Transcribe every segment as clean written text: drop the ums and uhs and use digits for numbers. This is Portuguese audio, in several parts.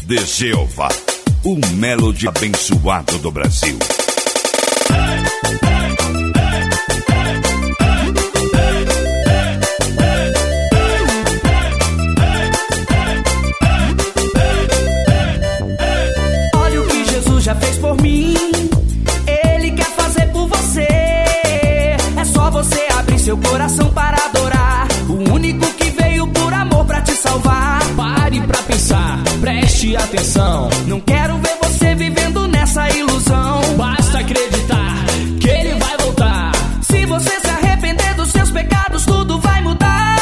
de Jeová, o melody abençoado do Brasil. Olha o que Jesus já fez por mim, Ele quer fazer por você. É só você abrir seu coração para adorar o único que veio por amor pra te salvar. Pare pra pensar, preste atenção. Não quero ver você vivendo nessa ilusão. Basta acreditar que Ele vai voltar. Se você se arrepender dos seus pecados, tudo vai mudar.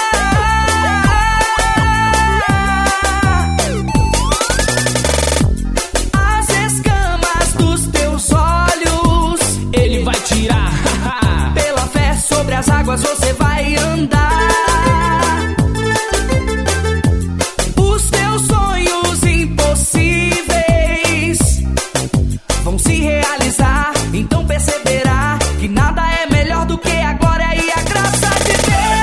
As escamas dos teus olhos Ele vai tirar. pela fé sobre as águas você vai andar. Os teus sonhos impossíveis vão se realizar. Então perceberá que nada é melhor do que a glória e a graça de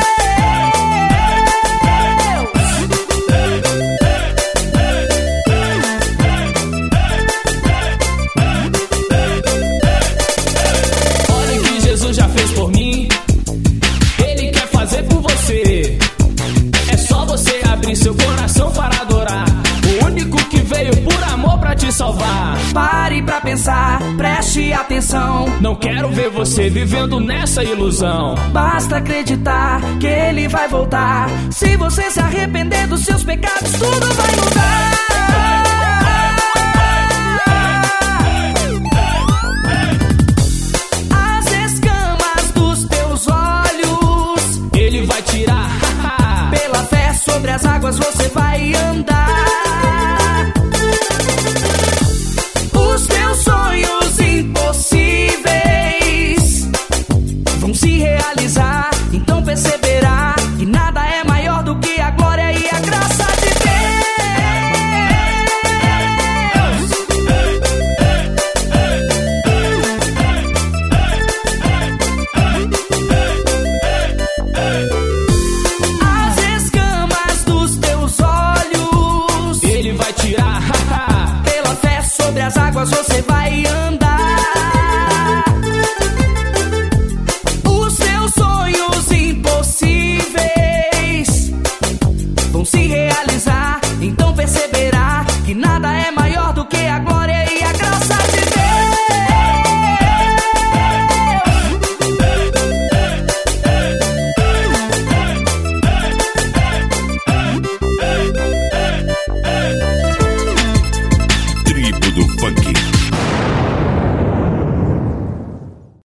Olha o que Jesus já fez por mim, Ele quer fazer por você. É só você abrir seu coração para adorar o único que veio por amor pra te salvar. Pare pra pensar, preste atenção. Não quero ver você vivendo nessa ilusão. Basta acreditar que Ele vai voltar. Se você se arrepender dos seus pecados, tudo vai mudar. As escamas dos teus olhos Ele vai tirar. pela fé sobre as águas você vai andar. Os teus sonhos impossíveis vão se realizar. Então perceberá que nada é maior do que a glória e a graça de Deus. As escamas dos teus olhos Ele vai tirar. pela fé sobre as águas você vai andar. Os seus sonhos impossíveis vão se realizar. Então perceberá que nada é maior do que a glória e a graça de Tribo do Funk.